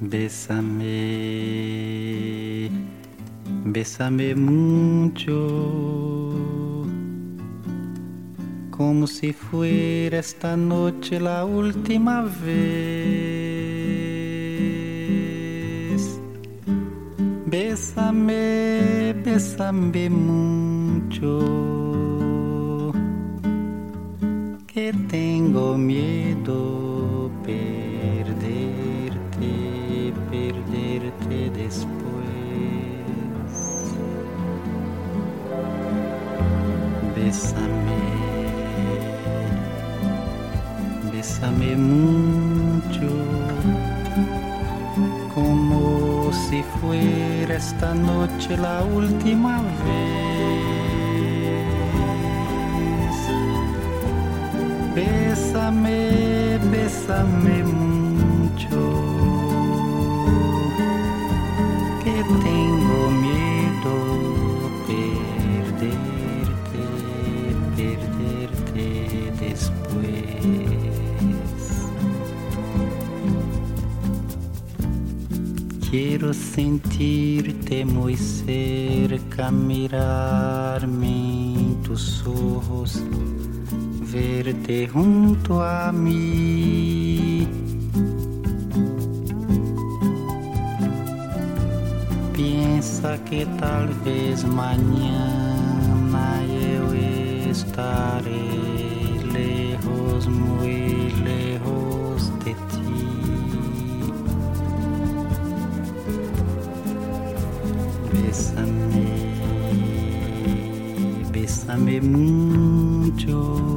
Bésame, bésame mucho, como si fuera esta noche la última vez. Bésame, bésame mucho, que tengo miedo perderte después. Bésame, bésame mucho, como si fuera esta noche la última vez. Bésame, bésame mucho, que tengo miedo perderte después. Quiero sentirte muy cerca, mirarme en tus ojos, verte junto a mí. Piensa que tal vez mañana eu estaré lejos, muy lejos de ti. Bésame, bésame mucho,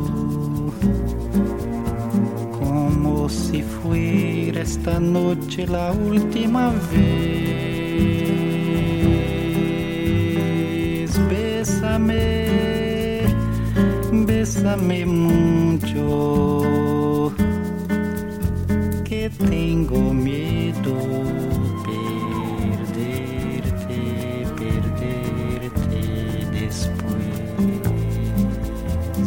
como si fuera esta noche la última vez. Bésame, bésame mucho, que tengo miedo perderte después.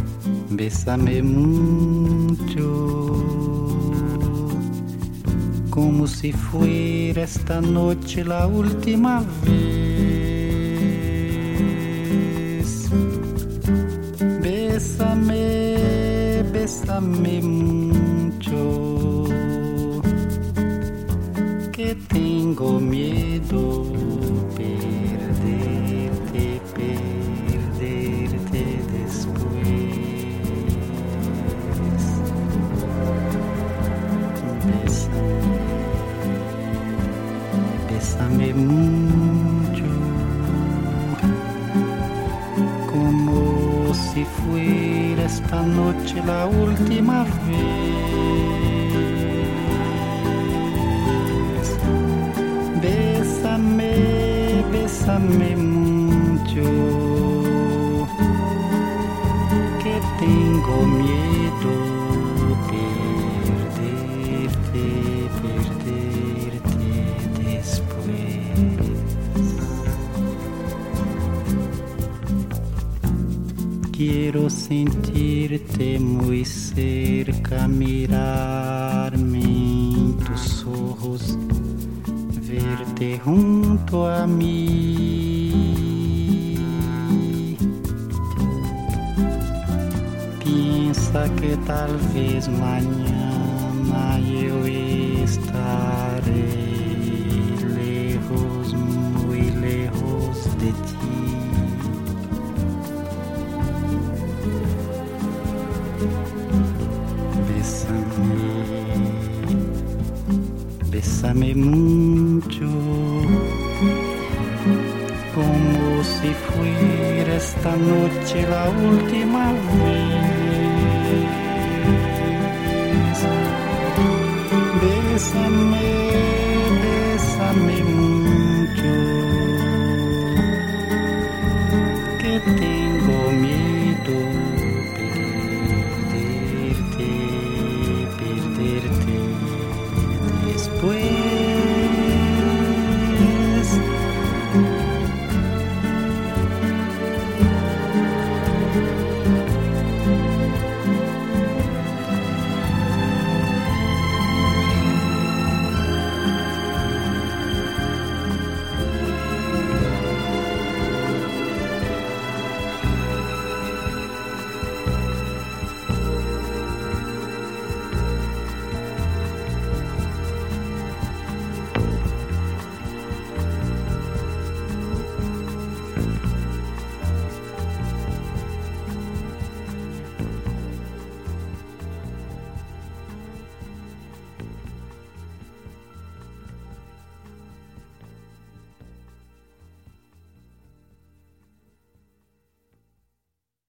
Bésame mucho, como si fuera esta noche la última vez. Bésame, bésame mucho, que tengo miedo perderte, perderte después. Bésame, bésame mucho, como si fuera esta noche la última vez. Bésame, bésame mucho, que tengo miedo perderte, perderte después. Quiero sentirte muy cerca, mirarme en tus ojos, verte junto a mí. Piensa que tal vez mañana yo estaré lejos, muy lejos de ti. Bésame, bésame mucho, como si fuera esta noche la última vez. Bésame, bésame mucho, que te